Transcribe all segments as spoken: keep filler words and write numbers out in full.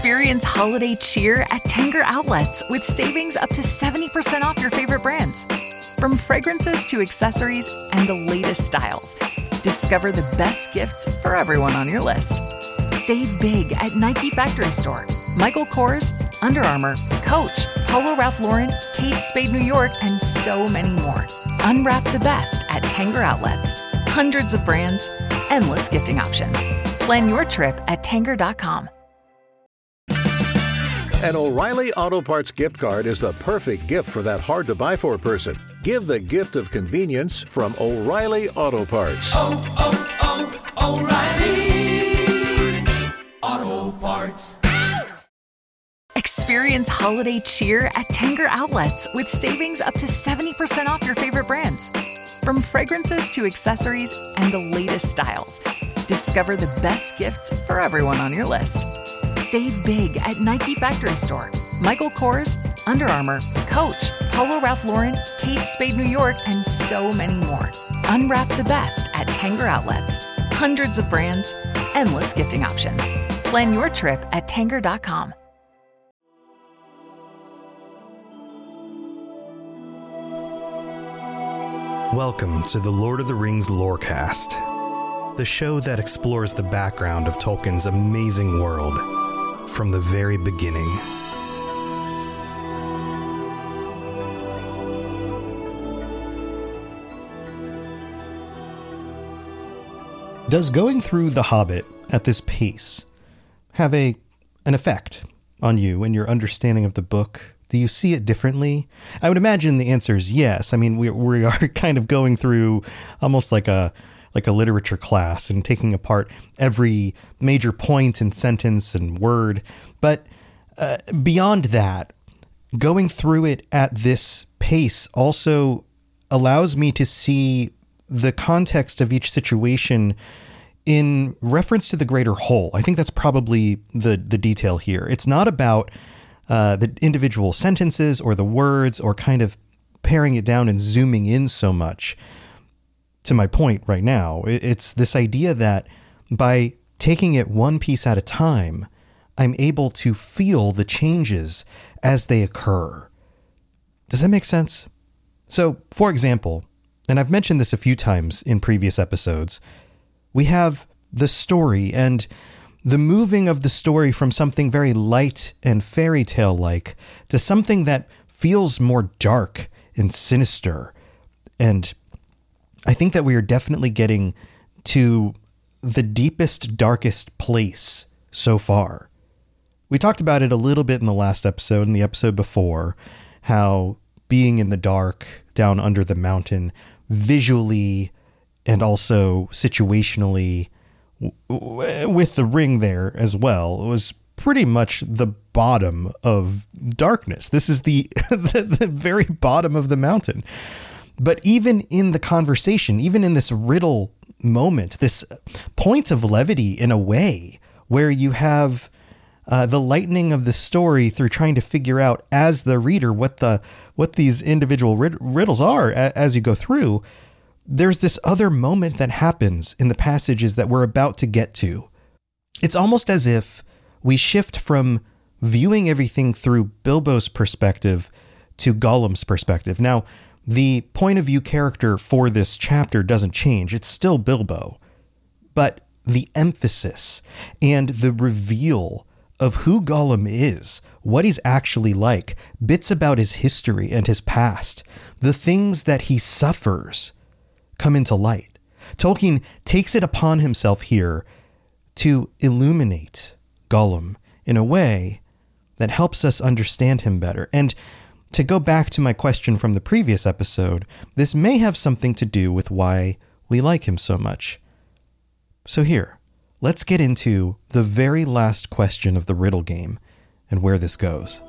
Experience holiday cheer at Tanger Outlets with savings up to seventy percent off your favorite brands. From fragrances to accessories and the latest styles, discover the best gifts for everyone on your list. Save big at Nike Factory Store, Michael Kors, Under Armour, Coach, Polo Ralph Lauren, Kate Spade New York, and so many more. Unwrap the best at Tanger Outlets. Hundreds of brands, endless gifting options. Plan your trip at tanger dot com. An O'Reilly Auto Parts gift card is the perfect gift for that hard-to-buy-for person. Give the gift of convenience from O'Reilly Auto Parts. Oh, oh, oh, O'Reilly Auto Parts. Experience holiday cheer at Tanger Outlets with savings up to seventy percent off your favorite brands. From fragrances to accessories and the latest styles, discover the best gifts for everyone on your list. Save big at Nike Factory Store, Michael Kors, Under Armour, Coach, Polo Ralph Lauren, Kate Spade New York, and so many more. Unwrap the best at Tanger Outlets. Hundreds of brands, endless gifting options. Plan your trip at tanger dot com. Welcome to the Lord of the Rings Lorecast, the show that explores the background of Tolkien's amazing world from the very beginning. Does going through The Hobbit at this pace have a an effect on you and your understanding of the book? Do you see it differently? I would imagine the answer is yes. I mean, we we are kind of going through almost like a like a literature class and taking apart every major point and sentence and word. But uh, beyond that, going through it at this pace also allows me to see the context of each situation in reference to the greater whole. I think that's probably the the detail here. It's not about uh, the individual sentences or the words or kind of paring it down and zooming in so much. To my point right now, it's this idea that by taking it one piece at a time, I'm able to feel the changes as they occur. Does that make sense? So, for example, and I've mentioned this a few times in previous episodes, we have the story and the moving of the story from something very light and fairy tale-like to something that feels more dark and sinister. And I think that we are definitely getting to the deepest, darkest place so far. We talked about it a little bit in the last episode and the episode before, how being in the dark down under the mountain visually and also situationally w- with the ring there as well, it was pretty much the bottom of darkness. This is the, the, the very bottom of the mountain. But even in the conversation, even in this riddle moment, this point of levity in a way where you have uh, the lightening of the story through trying to figure out as the reader what the what these individual rid- riddles are a- as you go through, there's this other moment that happens in the passages that we're about to get to. It's almost as if we shift from viewing everything through Bilbo's perspective to Gollum's perspective. Now, the point of view character for this chapter doesn't change. It's still Bilbo. But the emphasis and the reveal of who Gollum is, what he's actually like, bits about his history and his past, the things that he suffers come into light. Tolkien takes it upon himself here to illuminate Gollum in a way that helps us understand him better. And to go back to my question from the previous episode, this may have something to do with why we like him so much. So here, let's get into the very last question of the riddle game and where this goes.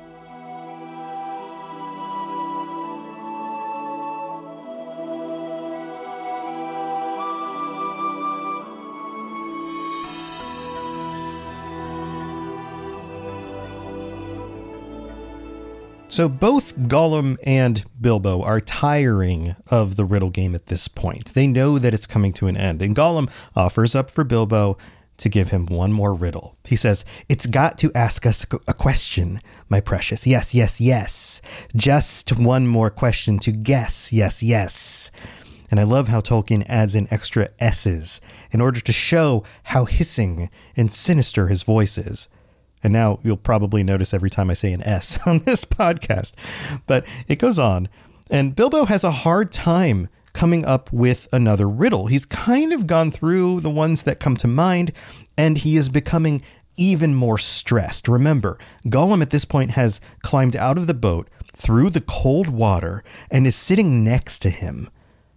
So both Gollum and Bilbo are tiring of the riddle game at this point. They know that it's coming to an end, and Gollum offers up for Bilbo to give him one more riddle. He says, "It's got to ask us a question, my precious. Yes, yes, yes. Just one more question to guess. Yes, yes." And I love how Tolkien adds in extra S's in order to show how hissing and sinister his voice is. And now you'll probably notice every time I say an S on this podcast. But it goes on. And Bilbo has a hard time coming up with another riddle. He's kind of gone through the ones that come to mind, and he is becoming even more stressed. Remember, Gollum at this point has climbed out of the boat through the cold water and is sitting next to him,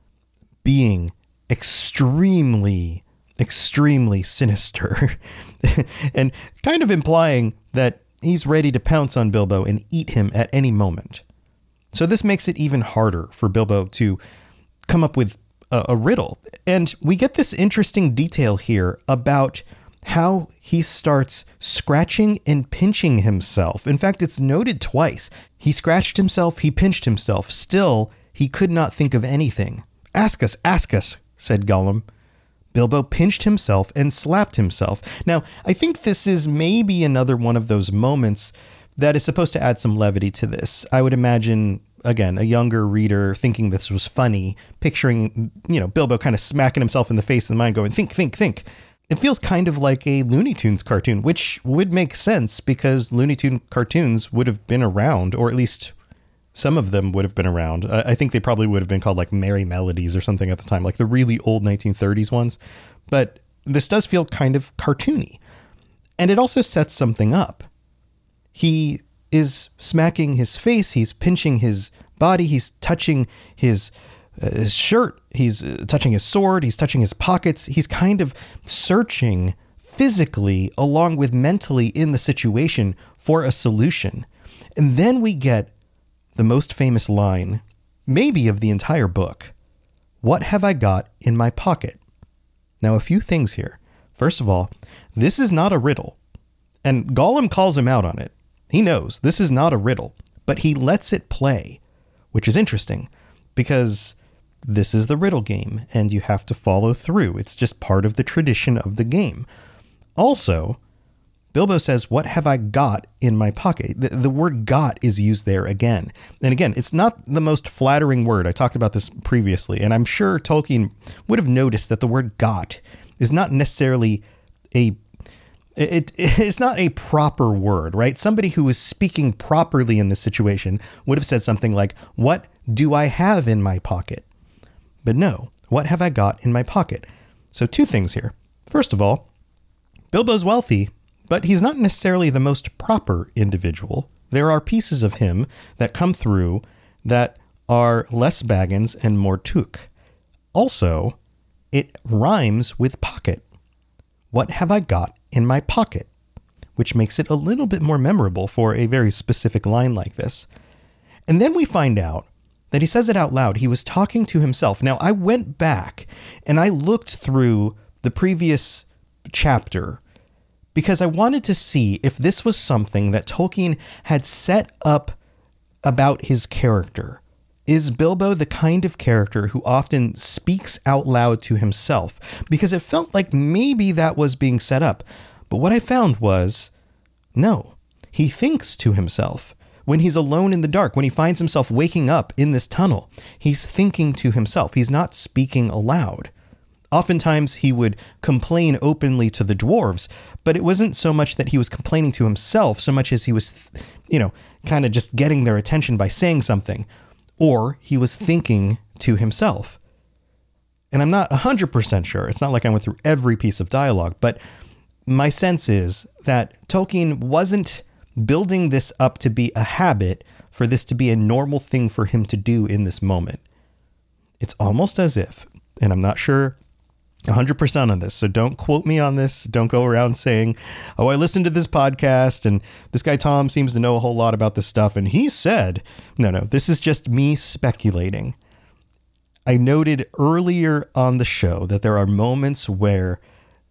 being extremely, extremely sinister and kind of implying that he's ready to pounce on Bilbo and eat him at any moment. So this makes it even harder for Bilbo to come up with a, a riddle. And we get this interesting detail here about how he starts scratching and pinching himself. In fact, it's noted twice. He scratched himself, he pinched himself. Still, he could not think of anything. "Ask us, ask us," said Gollum. Bilbo pinched himself and slapped himself. Now, I think this is maybe another one of those moments that is supposed to add some levity to this. I would imagine, again, a younger reader thinking this was funny, picturing, you know, Bilbo kind of smacking himself in the face in the mind going, think, think, think. It feels kind of like a Looney Tunes cartoon, which would make sense because Looney Tunes cartoons would have been around, or at least some of them would have been around. I think they probably would have been called like Merry Melodies or something at the time, like the really old nineteen thirties ones. But this does feel kind of cartoony. And it also sets something up. He is smacking his face. He's pinching his body. He's touching his, uh, his shirt. He's uh, touching his sword. He's touching his pockets. He's kind of searching physically along with mentally in the situation for a solution. And then we get the most famous line, maybe of the entire book. "What have I got in my pocket?" Now, a few things here. First of all, this is not a riddle. And Gollum calls him out on it. He knows this is not a riddle, but he lets it play, which is interesting because this is the riddle game and you have to follow through. It's just part of the tradition of the game. Also, Bilbo says, "What have I got in my pocket?" The, the word got is used there again. And again, it's not the most flattering word. I talked about this previously, and I'm sure Tolkien would have noticed that the word got is not necessarily a, it, it's not a proper word, right? Somebody who is speaking properly in this situation would have said something like, "What do I have in my pocket?" But no, "What have I got in my pocket?" So two things here. First of all, Bilbo's wealthy, but he's not necessarily the most proper individual. There are pieces of him that come through that are less Baggins and more Took. Also, it rhymes with pocket. "What have I got in my pocket?" Which makes it a little bit more memorable for a very specific line like this. And then we find out that he says it out loud. He was talking to himself. Now, I went back and I looked through the previous chapter because I wanted to see if this was something that Tolkien had set up about his character. Is Bilbo the kind of character who often speaks out loud to himself? Because it felt like maybe that was being set up. But what I found was, no, he thinks to himself. When he's alone in the dark, when he finds himself waking up in this tunnel, he's thinking to himself. He's not speaking aloud. Oftentimes he would complain openly to the dwarves, but it wasn't so much that he was complaining to himself so much as he was, you know, kind of just getting their attention by saying something, or he was thinking to himself. And I'm not one hundred percent sure. It's not like I went through every piece of dialogue, but my sense is that Tolkien wasn't building this up to be a habit for this to be a normal thing for him to do in this moment. It's almost as if, and I'm not sure one hundred percent on this, so don't quote me on this. Don't go around saying, "Oh, I listened to this podcast and this guy Tom seems to know a whole lot about this stuff and he said," no, no, this is just me speculating. I noted earlier on the show that there are moments where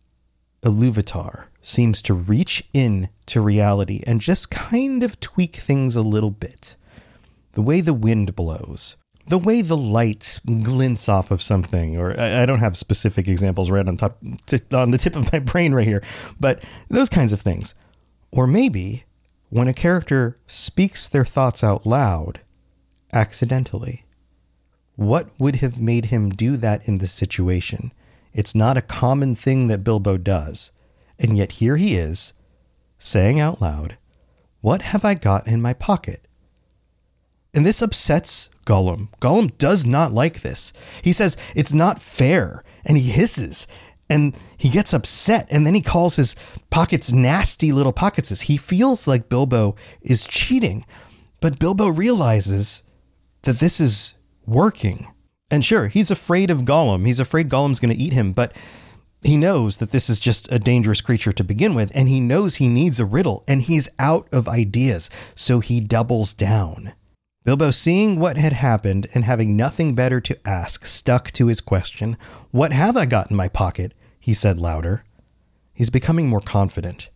Iluvatar seems to reach in to reality and just kind of tweak things a little bit. The way the wind blows, the way the light glints off of something, or I, I don't have specific examples right on top, t- on the tip of my brain right here, but those kinds of things. Or maybe when a character speaks their thoughts out loud accidentally. What would have made him do that in this situation? It's not a common thing that Bilbo does. And yet here he is, saying out loud, "What have I got in my pocket?" And this upsets Gollum. Gollum does not like this. He says it's not fair, and he hisses, and he gets upset, and then he calls his pockets nasty little pockets. He feels like Bilbo is cheating, but Bilbo realizes that this is working. And sure, he's afraid of Gollum. He's afraid Gollum's going to eat him, but he knows that this is just a dangerous creature to begin with, and he knows he needs a riddle, and he's out of ideas, so he doubles down. Bilbo, seeing what had happened and having nothing better to ask, stuck to his question. "What have I got in my pocket?" he said louder. He's becoming more confident.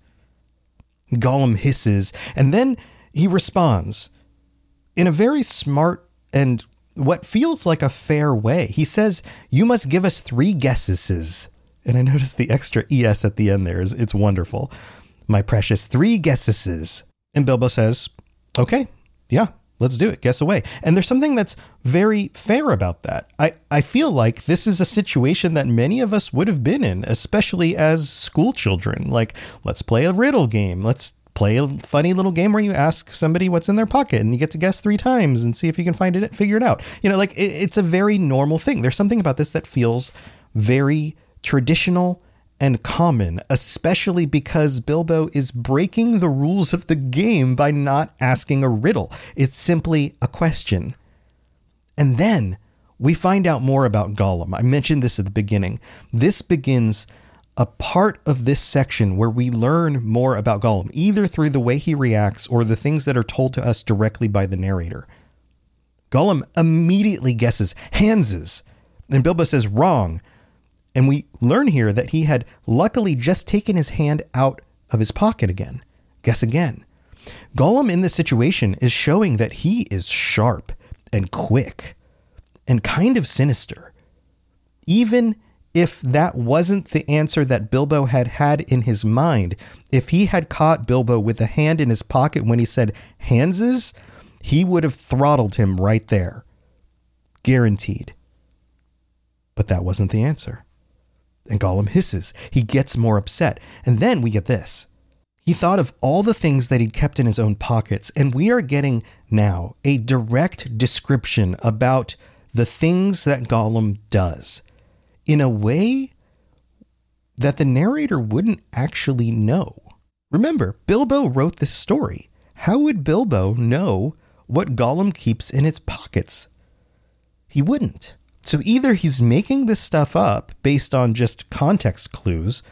Gollum hisses, and then he responds in a very smart and what feels like a fair way. He says, "You must give us three guesses." And I noticed the extra E S at the end there. Is It's wonderful. "My precious, three guesses." And Bilbo says, "Okay, yeah, let's do it. Guess away." And there's something that's very fair about that. I, I feel like this is a situation that many of us would have been in, especially as school children. Like, let's play a riddle game. Let's play a funny little game where you ask somebody what's in their pocket and you get to guess three times and see if you can find it, figure it out. You know, like it, it's a very normal thing. There's something about this that feels very traditional and common, especially because Bilbo is breaking the rules of the game by not asking a riddle. It's simply a question. And then we find out more about Gollum. I mentioned this at the beginning. This begins a part of this section where we learn more about Gollum, either through the way he reacts or the things that are told to us directly by the narrator. Gollum immediately guesses Hanses, and Bilbo says wrong. And we learn here that he had luckily just taken his hand out of his pocket again. Guess again. Gollum in this situation is showing that he is sharp and quick and kind of sinister. Even if that wasn't the answer that Bilbo had had in his mind, if he had caught Bilbo with a hand in his pocket when he said Hanses, he would have throttled him right there. Guaranteed. But that wasn't the answer. And Gollum hisses. He gets more upset. And then we get this. He thought of all the things that he'd kept in his own pockets, and we are getting now a direct description about the things that Gollum does in a way that the narrator wouldn't actually know. Remember, Bilbo wrote this story. How would Bilbo know what Gollum keeps in its pockets? He wouldn't. So either he's making this stuff up based on just context clues,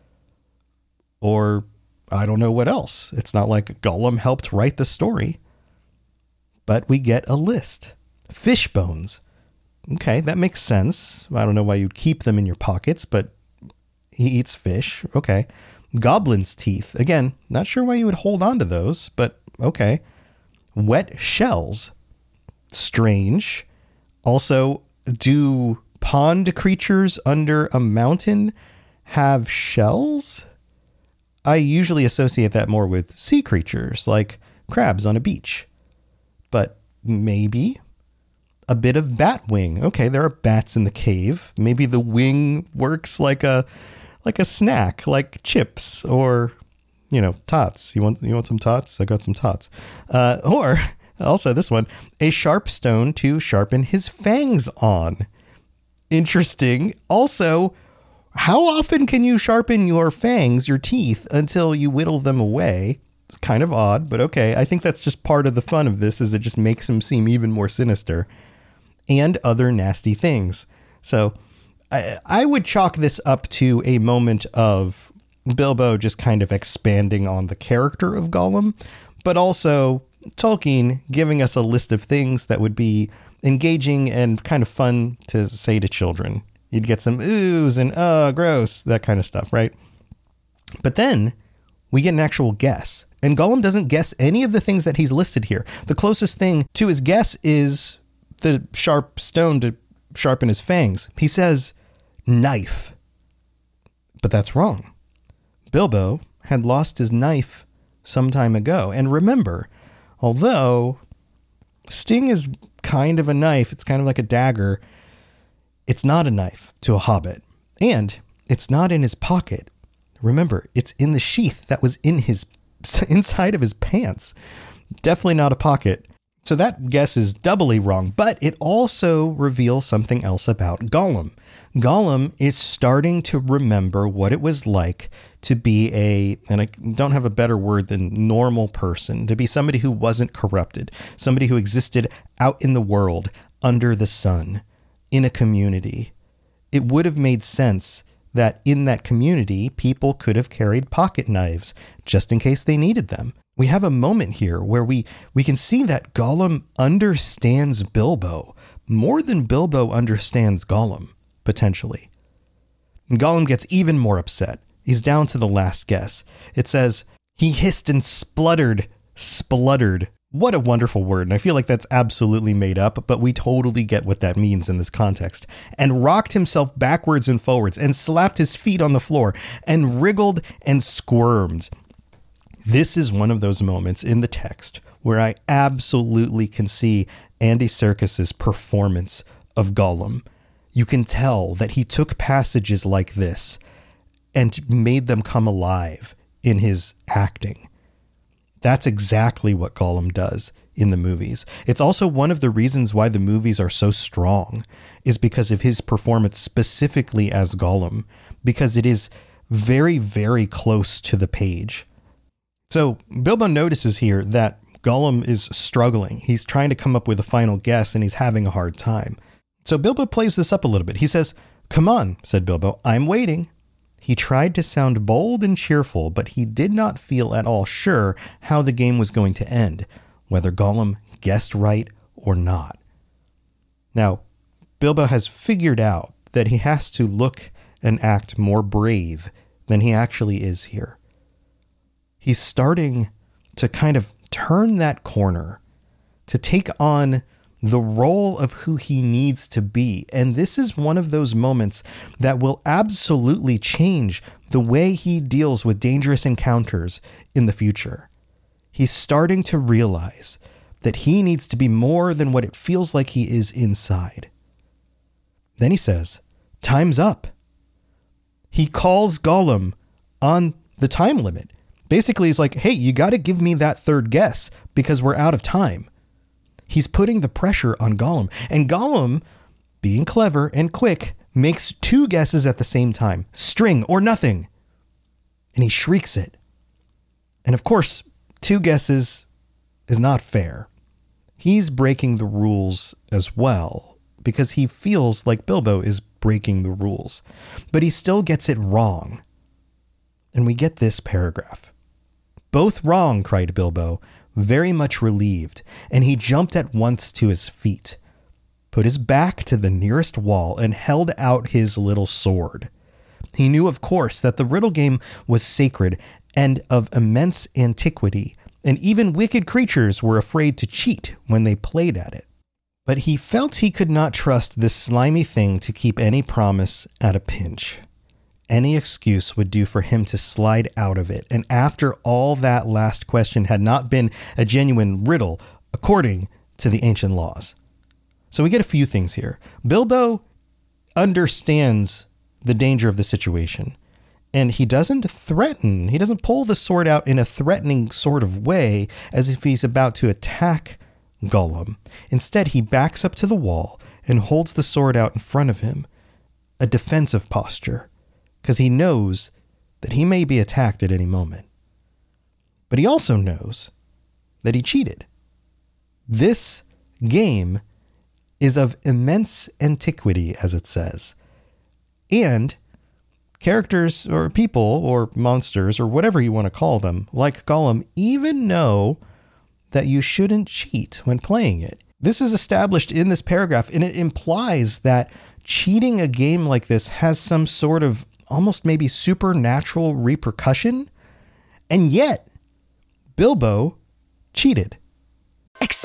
or I don't know what else. It's not like Gollum helped write the story. But we get a list. Fish bones. Okay, that makes sense. I don't know why you'd keep them in your pockets, but he eats fish. Okay. Goblin's teeth. Again, not sure why you would hold on to those, but okay. Wet shells. Strange. Also, do pond creatures under a mountain have shells? I usually associate that more with sea creatures, like crabs on a beach. But maybe a bit of bat wing. Okay, there are bats in the cave. Maybe the wing works like a like a snack, like chips or, you know, tots. You want you want some tots? I got some tots. Uh, or also this one, a sharp stone to sharpen his fangs on. Interesting. Also, how often can you sharpen your fangs, your teeth, until you whittle them away? It's kind of odd, but okay. I think that's just part of the fun of this, is it just makes him seem even more sinister. And other nasty things. So I, I would chalk this up to a moment of Bilbo just kind of expanding on the character of Gollum, but also Tolkien giving us a list of things that would be engaging and kind of fun to say to children. You'd get some oohs and uh, gross, that kind of stuff, right? But then we get an actual guess. And Gollum doesn't guess any of the things that he's listed here. The closest thing to his guess is the sharp stone to sharpen his fangs. He says knife. But that's wrong. Bilbo had lost his knife some time ago. And remember, although Sting is kind of a knife, it's kind of like a dagger, it's not a knife to a hobbit. And it's not in his pocket. Remember, it's in the sheath that was in his inside of his pants. Definitely not a pocket. So that guess is doubly wrong, but it also reveals something else about Gollum. Gollum is starting to remember what it was like to be a, and I don't have a better word than normal person, to be somebody who wasn't corrupted, somebody who existed out in the world, under the sun, in a community. It would have made sense that in that community, people could have carried pocket knives just in case they needed them. We have a moment here where we, we can see that Gollum understands Bilbo more than Bilbo understands Gollum, potentially. And Gollum gets even more upset. He's down to the last guess. It says, he hissed and spluttered, spluttered. What a wonderful word. And I feel like that's absolutely made up, but we totally get what that means in this context. And rocked himself backwards and forwards and slapped his feet on the floor and wriggled and squirmed. This is one of those moments in the text where I absolutely can see Andy Serkis's performance of Gollum. You can tell that he took passages like this and made them come alive in his acting. That's exactly what Gollum does in the movies. It's also one of the reasons why the movies are so strong, is because of his performance specifically as Gollum, because it is very, very close to the page. So Bilbo notices here that Gollum is struggling. He's trying to come up with a final guess and he's having a hard time. So Bilbo plays this up a little bit. He says, "Come on," said Bilbo, "I'm waiting." He tried to sound bold and cheerful, but he did not feel at all sure how the game was going to end, whether Gollum guessed right or not. Now, Bilbo has figured out that he has to look and act more brave than he actually is here. He's starting to kind of turn that corner, to take on the role of who he needs to be. And this is one of those moments that will absolutely change the way he deals with dangerous encounters in the future. He's starting to realize that he needs to be more than what it feels like he is inside. Then he says, "Time's up." He calls Gollum on the time limit. Basically, he's like, hey, you got to give me that third guess because we're out of time. He's putting the pressure on Gollum. And Gollum, being clever and quick, makes two guesses at the same time. String or nothing. And he shrieks it. And of course, two guesses is not fair. He's breaking the rules as well because he feels like Bilbo is breaking the rules. But he still gets it wrong. And we get this paragraph. "Both wrong," cried Bilbo, very much relieved, and he jumped at once to his feet, put his back to the nearest wall, and held out his little sword. He knew, of course, that the riddle game was sacred and of immense antiquity, and even wicked creatures were afraid to cheat when they played at it. But he felt he could not trust this slimy thing to keep any promise at a pinch. Any excuse would do for him to slide out of it. And after all, that last question had not been a genuine riddle, according to the ancient laws. So we get a few things here. Bilbo understands the danger of the situation, and he doesn't threaten. He doesn't pull the sword out in a threatening sort of way as if he's about to attack Gollum. Instead, he backs up to the wall and holds the sword out in front of him, a defensive posture, because he knows that he may be attacked at any moment. But he also knows that he cheated. This game is of immense antiquity, as it says. And characters or people or monsters or whatever you want to call them, like Gollum, even know that you shouldn't cheat when playing it. This is established in this paragraph, and it implies that cheating a game like this has some sort of almost maybe supernatural repercussion. And yet, Bilbo cheated. Experience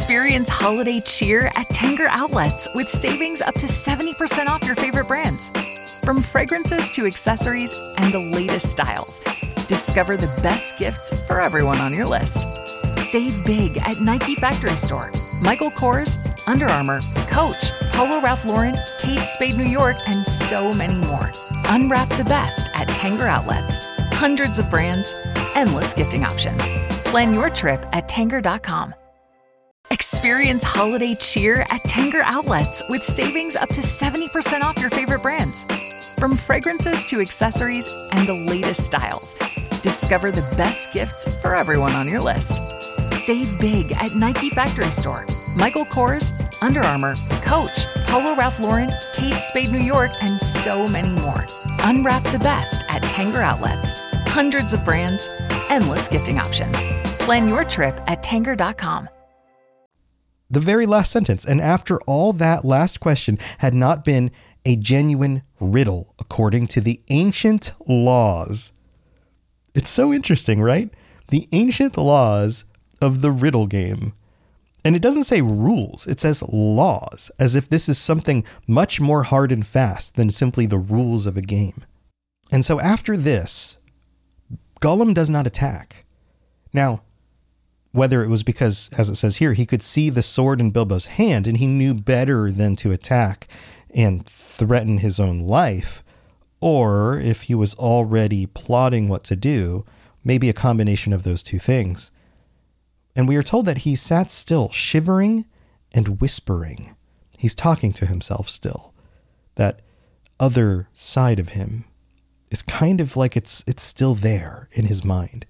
Experience holiday cheer at Tanger Outlets with savings up to seventy percent off your favorite brands. From fragrances to accessories and the latest styles, discover the best gifts for everyone on your list. Save big at Nike Factory Store, Michael Kors, Under Armour, Coach, Polo Ralph Lauren, Kate Spade New York, and so many more. Unwrap the best at Tanger Outlets. Hundreds of brands, endless gifting options. Plan your trip at Tanger dot com. Experience holiday cheer at Tanger Outlets with savings up to seventy percent off your favorite brands. From fragrances to accessories and the latest styles, discover the best gifts for everyone on your list. Save big at Nike Factory Store, Michael Kors, Under Armour, Coach, Polo Ralph Lauren, Kate Spade New York, and so many more. Unwrap the best at Tanger Outlets. Hundreds of brands, endless gifting options. Plan your trip at Tanger dot com. The very last sentence, and after all that last question had not been a genuine riddle according to the ancient laws. It's so interesting, right? The ancient laws of the riddle game. And it doesn't say rules, it says laws, as if this is something much more hard and fast than simply the rules of a game. And so after this, Gollum does not attack. Now, whether it was because, as it says here, he could see the sword in Bilbo's hand and he knew better than to attack and threaten his own life, or if he was already plotting what to do, maybe a combination of those two things. And we are told that he sat still, shivering and whispering. He's talking to himself still. That other side of him is kind of like it's it's still there in his mind.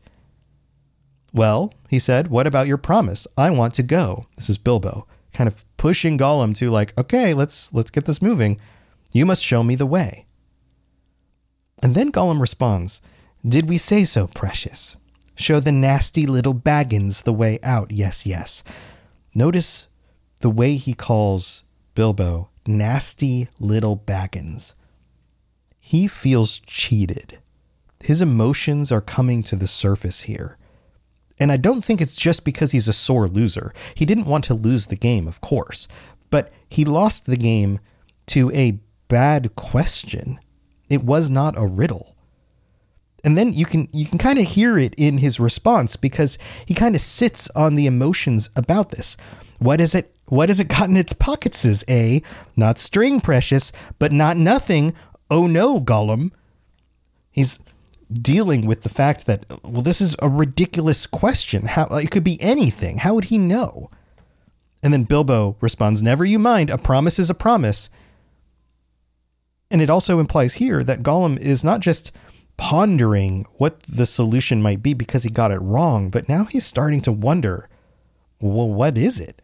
Well, he said, what about your promise? I want to go. This is Bilbo, kind of pushing Gollum to like, okay, let's let's get this moving. You must show me the way. And then Gollum responds, did we say so, precious? Show the nasty little Baggins the way out. Yes, yes. Notice the way he calls Bilbo nasty little Baggins. He feels cheated. His emotions are coming to the surface here. And I don't think it's just because he's a sore loser. He didn't want to lose the game, of course, but he lost the game to a bad question. It was not a riddle. And then you can you can kind of hear it in his response because he kind of sits on the emotions about this. What is it? What has it got in its pockets? Eh? Not string, precious, but not nothing. Oh no, Gollum. He's dealing with the fact that, well, this is a ridiculous question. How it could be anything. How would he know? And then Bilbo responds, never you mind. A promise is a promise. And it also implies here that Gollum is not just pondering what the solution might be because he got it wrong, but now he's starting to wonder, well, what is it?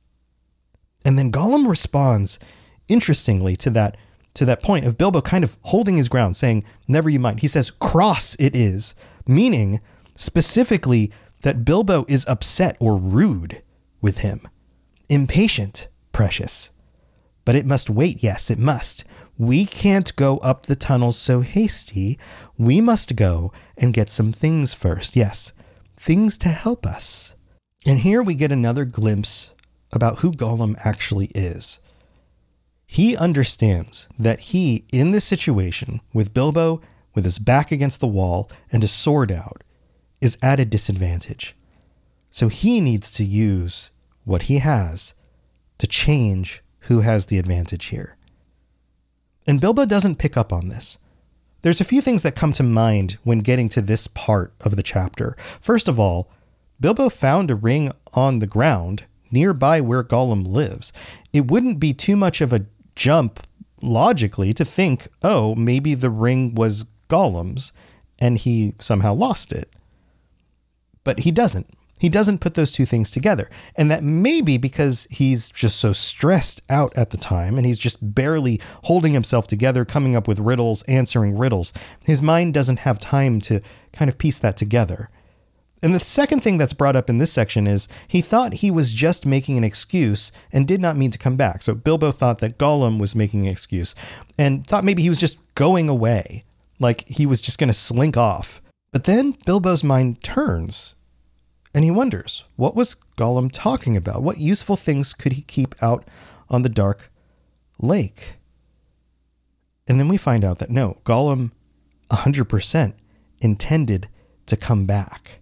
And then Gollum responds, interestingly, to that to that point of Bilbo kind of holding his ground, saying, never you mind. He says, cross it is, meaning specifically that Bilbo is upset or rude with him. Impatient, precious. But it must wait. Yes, it must. We can't go up the tunnel so hasty. We must go and get some things first. Yes, things to help us. And here we get another glimpse about who Gollum actually is. He understands that he, in this situation, with Bilbo, with his back against the wall and his sword out, is at a disadvantage. So he needs to use what he has to change who has the advantage here. And Bilbo doesn't pick up on this. There's a few things that come to mind when getting to this part of the chapter. First of all, Bilbo found a ring on the ground nearby where Gollum lives. It wouldn't be too much of a jump logically to think, oh, maybe the ring was Gollum's and he somehow lost it. But he doesn't. He doesn't put those two things together. And that may be because he's just so stressed out at the time and he's just barely holding himself together, coming up with riddles, answering riddles. His mind doesn't have time to kind of piece that together. And the second thing that's brought up in this section is he thought he was just making an excuse and did not mean to come back. So Bilbo thought that Gollum was making an excuse and thought maybe he was just going away, like he was just going to slink off. But then Bilbo's mind turns And he wonders, what was Gollum talking about? What useful things could he keep out on the dark lake? And then we find out that no, Gollum one hundred percent intended to come back.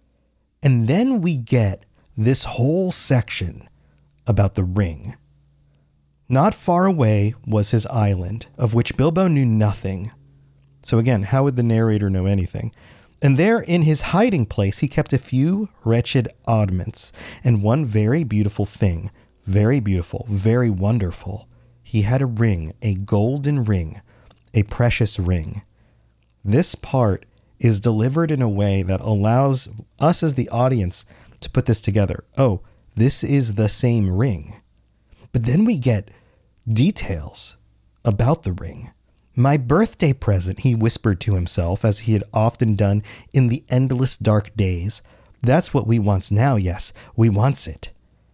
And then we get this whole section about the ring. Not far away was his island, of which Bilbo knew nothing. So again, how would the narrator know anything? And there in his hiding place, he kept a few wretched oddments and one very beautiful thing, very beautiful, very wonderful. He had a ring, a golden ring, a precious ring. This part is delivered in a way that allows us as the audience to put this together. Oh, this is the same ring. But then we get details about the ring. My birthday present, he whispered to himself, as he had often done in the endless dark days. That's what we wants now, yes, we wants it.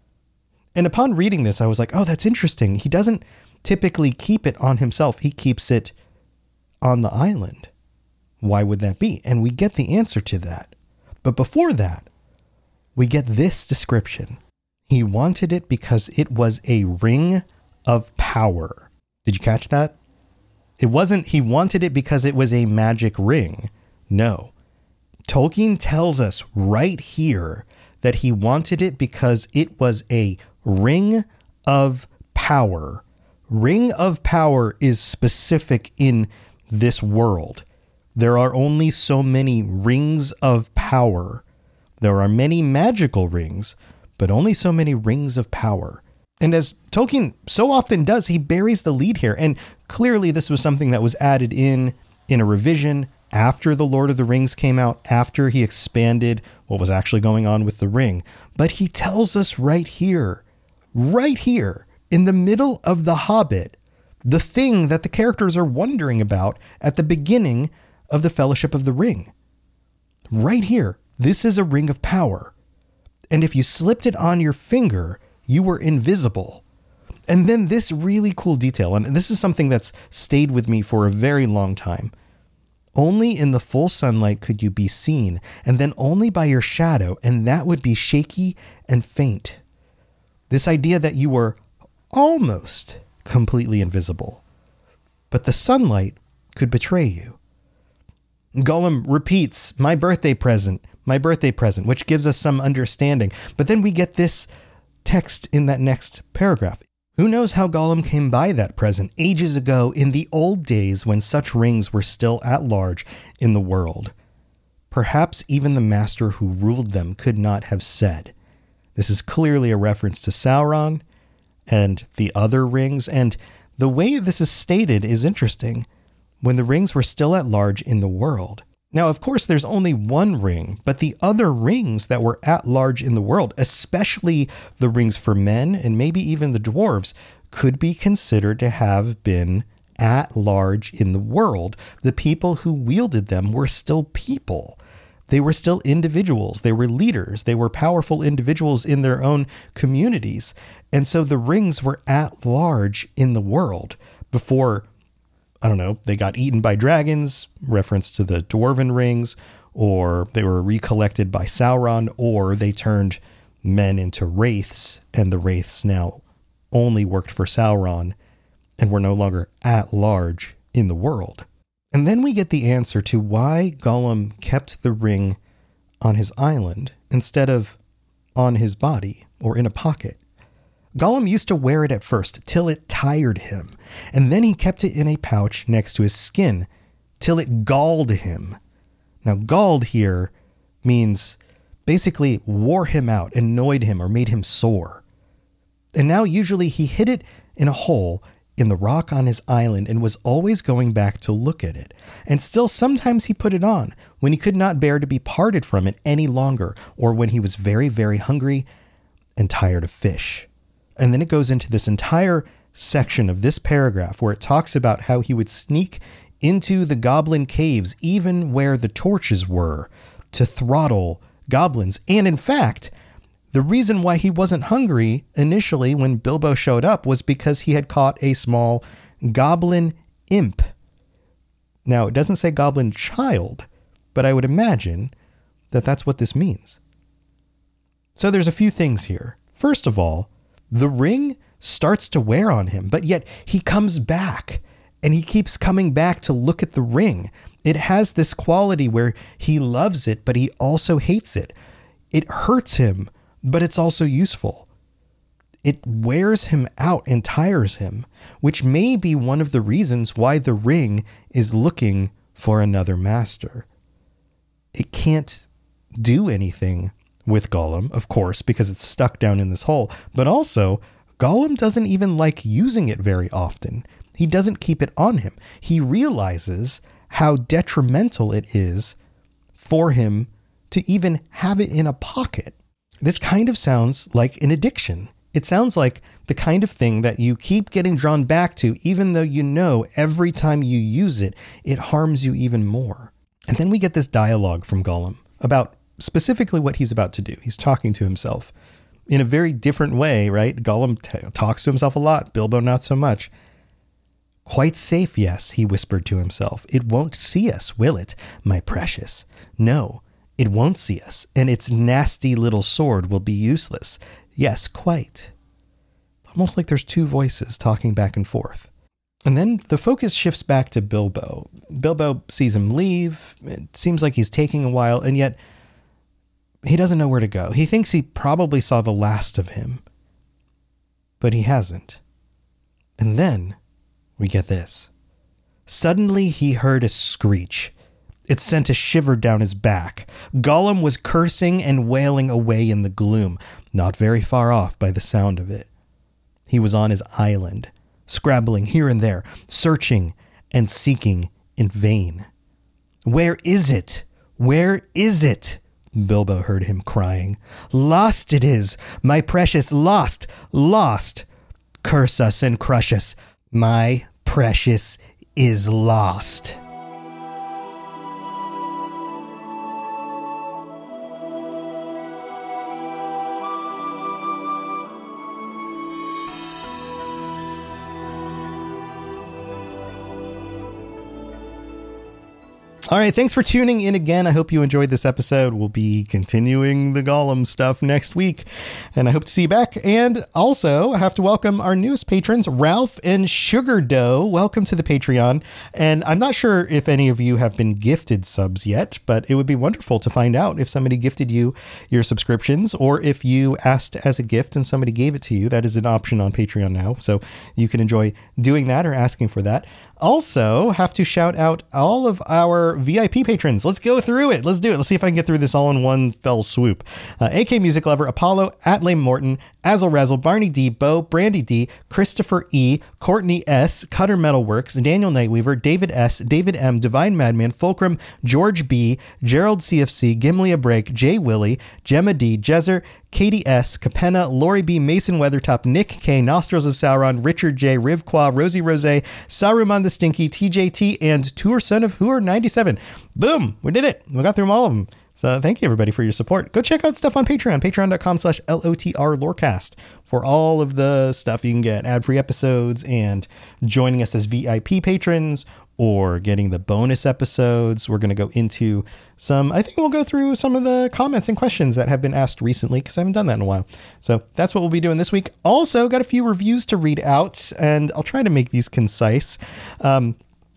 And upon reading this, I was like, oh, that's interesting. He doesn't typically keep it on himself. He keeps it on the island. Why would that be? And we get the answer to that. But before that, we get this description. He wanted it because it was a ring of power. Did you catch that? It wasn't he wanted it because it was a magic ring. No. Tolkien tells us right here that he wanted it because it was a ring of power. Ring of power is specific in this world. There are only so many rings of power. There are many magical rings, but only so many rings of power. And as Tolkien so often does, he buries the lead here. And clearly this was something that was added in in a revision after The Lord of the Rings came out, after he expanded what was actually going on with the ring. But he tells us right here, right here, in the middle of The Hobbit, the thing that the characters are wondering about at the beginning of the Fellowship of the Ring. Right here, this is a ring of power. And if you slipped it on your finger, you were invisible. And then this really cool detail, and this is something that's stayed with me for a very long time. Only in the full sunlight could you be seen, and then only by your shadow, and that would be shaky and faint. This idea that you were almost completely invisible, but the sunlight could betray you. Gollum repeats, my birthday present, my birthday present, which gives us some understanding. But then we get this text in that next paragraph. Who knows how Gollum came by that present ages ago in the old days when such rings were still at large in the world. Perhaps even the master who ruled them could not have said. This is clearly a reference to Sauron and the other rings, and the way this is stated is interesting. When the rings were still at large in the world. Now, of course, there's only one ring, but the other rings that were at large in the world, especially the rings for men and maybe even the dwarves, could be considered to have been at large in the world. The people who wielded them were still people. They were still individuals. They were leaders. They were powerful individuals in their own communities. And so the rings were at large in the world before, I don't know, they got eaten by dragons, reference to the dwarven rings, or they were recollected by Sauron, or they turned men into wraiths, and the wraiths now only worked for Sauron and were no longer at large in the world. And then we get the answer to why Gollum kept the ring on his island instead of on his body or in a pocket. Gollum used to wear it at first till it tired him, and then he kept it in a pouch next to his skin till it galled him. Now, galled here means basically wore him out, annoyed him, or made him sore. And now usually he hid it in a hole in the rock on his island and was always going back to look at it. And still sometimes he put it on when he could not bear to be parted from it any longer, or when he was very, very hungry and tired of fish. And then it goes into this entire section of this paragraph where it talks about how he would sneak into the goblin caves, even where the torches were, to throttle goblins. And in fact, the reason why he wasn't hungry initially when Bilbo showed up was because he had caught a small goblin imp. Now, it doesn't say goblin child, but I would imagine that that's what this means. So there's a few things here. First of all, the ring starts to wear on him, but yet he comes back and he keeps coming back to look at the ring. It has this quality where he loves it, but he also hates it. It hurts him, but it's also useful. It wears him out and tires him, which may be one of the reasons why the ring is looking for another master. It can't do anything with Gollum, of course, because it's stuck down in this hole, but also Gollum doesn't even like using it very often. He doesn't keep it on him. He realizes how detrimental it is for him to even have it in a pocket. This kind of sounds like an addiction. It sounds like the kind of thing that you keep getting drawn back to, even though you know every time you use it, it harms you even more. And then we get this dialogue from Gollum about specifically what he's about to do. He's talking to himself in a very different way, right? Gollum t- talks to himself a lot, Bilbo not so much. Quite safe, yes, he whispered to himself. It won't see us, will it, my precious? No, it won't see us, and its nasty little sword will be useless. Yes, quite. Almost like there's two voices talking back and forth. And then the focus shifts back to Bilbo. Bilbo sees him leave. It seems like he's taking a while, and yet he doesn't know where to go. He thinks he probably saw the last of him, but he hasn't. And then we get this. Suddenly he heard a screech. It sent a shiver down his back. Gollum was cursing and wailing away in the gloom, not very far off by the sound of it. He was on his island, scrabbling here and there, searching and seeking in vain. Where is it? Where is it? Bilbo heard him crying. Lost it is, my precious, lost, lost. Curse us and crush us. My precious is lost. All right, thanks for tuning in again. I hope you enjoyed this episode. We'll be continuing the Gollum stuff next week, and I hope to see you back. And also, I have to welcome our newest patrons, Ralph and Sugar Dough. Welcome to the Patreon. And I'm not sure if any of you have been gifted subs yet, but it would be wonderful to find out if somebody gifted you your subscriptions, or if you asked as a gift and somebody gave it to you. That is an option on Patreon now, so you can enjoy doing that or asking for that. Also, have to shout out all of our V I P patrons. Let's go through it. Let's do it. Let's see if I can get through this all in one fell swoop. Uh, A K Music Lover, Apollo, Atlame Morton, Azzle Razzle, Barney D, Bo, Brandy D, Christopher E, Courtney S, Cutter Metalworks, Daniel Nightweaver, David S, David M, Divine Madman, Fulcrum, George B, Gerald C F C, Gimli a Break, Jay Willie, Gemma D, Jezer, Katie S, Capenna, Lori B, Mason Weathertop, Nick K, Nostrils of Sauron, Richard J, Rivqua, Rosie Rose, Saruman the Stinky, T J T, and Tour Son of Hoor ninety-seven. Boom! We did it. We got through all of them. So thank you everybody for your support. Go check out stuff on Patreon, patreon.com slash L-O-T-R Lorecast for all of the stuff you can get, ad-free episodes and joining us as V I P patrons or getting the bonus episodes. We're going to go into some, I think we'll go through some of the comments and questions that have been asked recently because I haven't done that in a while. So that's what we'll be doing this week. Also got a few reviews to read out and I'll try to make these concise. Um,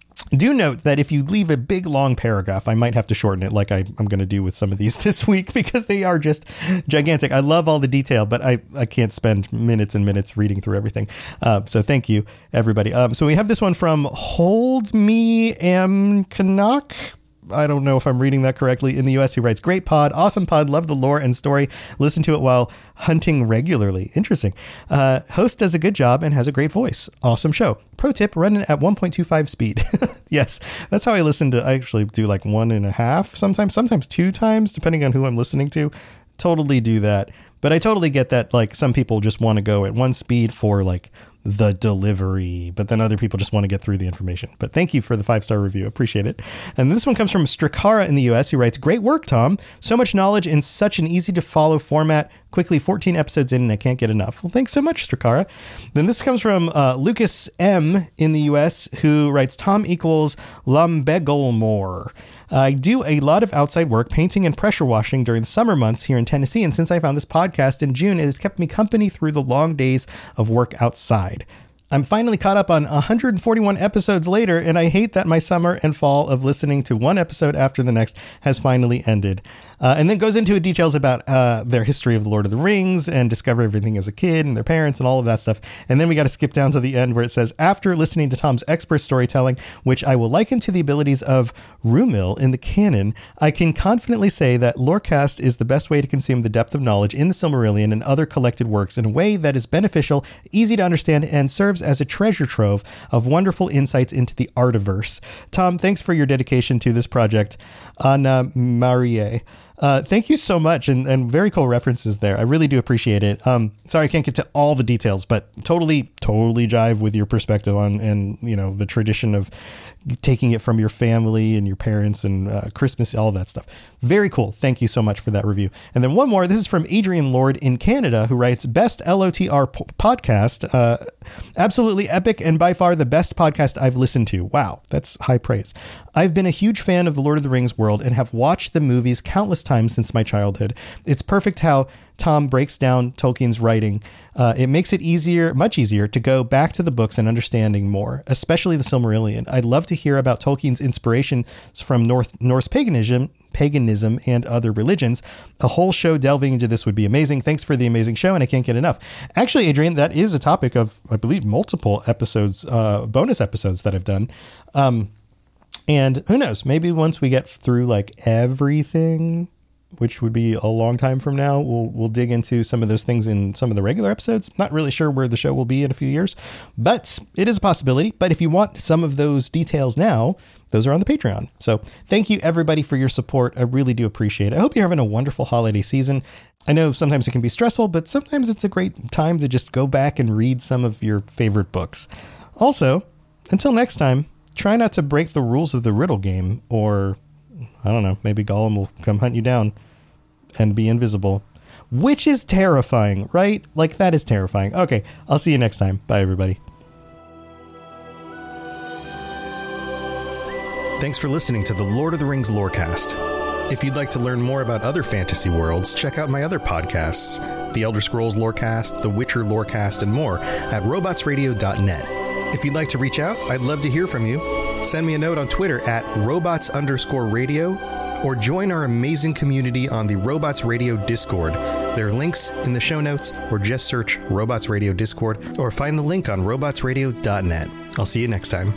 Do note that if you leave a big long paragraph, I might have to shorten it like I, I'm going to do with some of these this week because they are just gigantic. I love all the detail, but I, I can't spend minutes and minutes reading through everything. Uh, so thank you, everybody. Um, so we have this one from Hold Me Am Canuck. I don't know if I'm reading that correctly. In the U S, he writes, great pod, awesome pod, love the lore and story, listen to it while hunting regularly. Interesting. Uh, host does a good job and has a great voice. Awesome show. Pro tip, running at one point two five speed. Yes, that's how I listen to, I actually do like one and a half, sometimes, sometimes two times, depending on who I'm listening to. Totally do that. But I totally get that, like, some people just want to go at one speed for, like, the delivery, but then other people just want to get through the information. But thank you for the five-star review. Appreciate it. And this one comes from Strikara in the U S. He writes, great work, Tom. So much knowledge in such an easy-to-follow format. Quickly, fourteen episodes in, and I can't get enough. Well, thanks so much, Strikara. Then this comes from uh, Lucas M. in the U S, who writes, Tom equals Lumbegolmore. I do a lot of outside work, painting and pressure washing during the summer months here in Tennessee. And since I found this podcast in June, it has kept me company through the long days of work outside. I'm finally caught up on one hundred forty-one episodes later, and I hate that my summer and fall of listening to one episode after the next has finally ended. Uh, and then goes into details about uh, their history of The Lord of the Rings and discover everything as a kid and their parents and all of that stuff. And then we got to skip down to the end where it says, after listening to Tom's expert storytelling, which I will liken to the abilities of Rumil in the canon, I can confidently say that Lorecast is the best way to consume the depth of knowledge in the Silmarillion and other collected works in a way that is beneficial, easy to understand, and serves as a treasure trove of wonderful insights into the Artiverse. Tom, thanks for your dedication to this project. Anna Marie. Uh, thank you so much, and, and very cool references there. I really do appreciate it. Um, sorry, I can't get to all the details, but totally, totally jive with your perspective on, and you know, the tradition of taking it from your family and your parents and uh, Christmas, all that stuff. Very cool. Thank you so much for that review. And then one more. This is from Adrian Lord in Canada, who writes, best L O T R po- podcast. Uh, absolutely epic and by far the best podcast I've listened to. Wow, that's high praise. I've been a huge fan of the Lord of the Rings world and have watched the movies countless times since my childhood. It's perfect how Tom breaks down Tolkien's writing. Uh, it makes it easier, much easier, to go back to the books and understanding more, especially the Silmarillion. I'd love to hear about Tolkien's inspirations from North, Norse paganism, paganism and other religions. A whole show delving into this would be amazing. Thanks for the amazing show, and I can't get enough. Actually, Adrian, that is a topic of, I believe, multiple episodes, uh, bonus episodes that I've done. Um, and who knows, maybe once we get through like everything, which would be a long time from now, we'll we'll dig into some of those things in some of the regular episodes. Not really sure where the show will be in a few years, but it is a possibility. But if you want some of those details now, those are on the Patreon. So thank you, everybody, for your support. I really do appreciate it. I hope you're having a wonderful holiday season. I know sometimes it can be stressful, but sometimes it's a great time to just go back and read some of your favorite books. Also, until next time, try not to break the rules of the riddle game, or I don't know, maybe Gollum will come hunt you down and be invisible, which is terrifying, right? Like, that is terrifying. Okay, I'll see you next time. Bye, everybody. Thanks for listening to the Lord of the Rings Lorecast. If you'd like to learn more about other fantasy worlds, check out my other podcasts, The Elder Scrolls Lorecast, The Witcher Lorecast, and more at robots radio dot net. If you'd like to reach out, I'd love to hear from you. Send me a note on Twitter at robots underscore radio, or join our amazing community on the Robots Radio Discord. There are links in the show notes, or just search Robots Radio Discord, or find the link on robots radio dot net. I'll see you next time.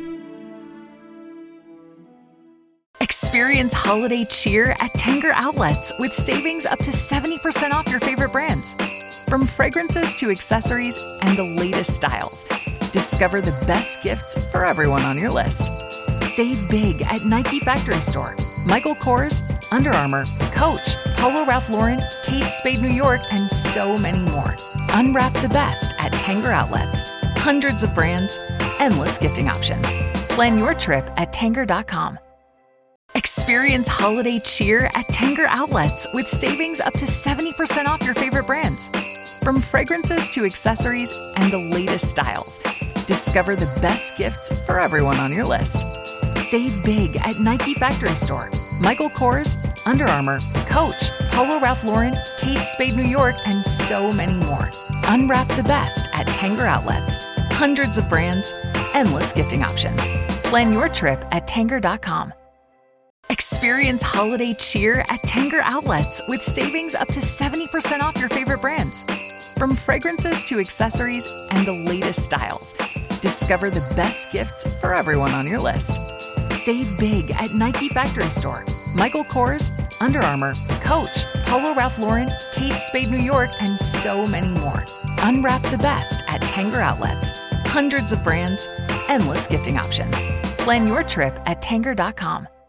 Experience holiday cheer at Tanger Outlets with savings up to seventy percent off your favorite brands. From fragrances to accessories and the latest styles, discover the best gifts for everyone on your list. Save big at Nike Factory Store, Michael Kors, Under Armour, Coach, Polo Ralph Lauren, Kate Spade New York, and so many more. Unwrap the best at Tanger Outlets. Hundreds of brands, endless gifting options. Plan your trip at tanger dot com. Experience holiday cheer at Tanger Outlets with savings up to seventy percent off your favorite brands. From fragrances to accessories and the latest styles, discover the best gifts for everyone on your list. Save big at Nike Factory Store, Michael Kors, Under Armour, Coach, Polo Ralph Lauren, Kate Spade New York, and so many more. Unwrap the best at Tanger Outlets. Hundreds of brands, endless gifting options. Plan your trip at tanger dot com. Experience holiday cheer at Tanger Outlets with savings up to seventy percent off your favorite brands. From fragrances to accessories and the latest styles, discover the best gifts for everyone on your list. Save big at Nike Factory Store, Michael Kors, Under Armour, Coach, Polo Ralph Lauren, Kate Spade New York, and so many more. Unwrap the best at Tanger Outlets. Hundreds of brands, endless gifting options. Plan your trip at tanger dot com.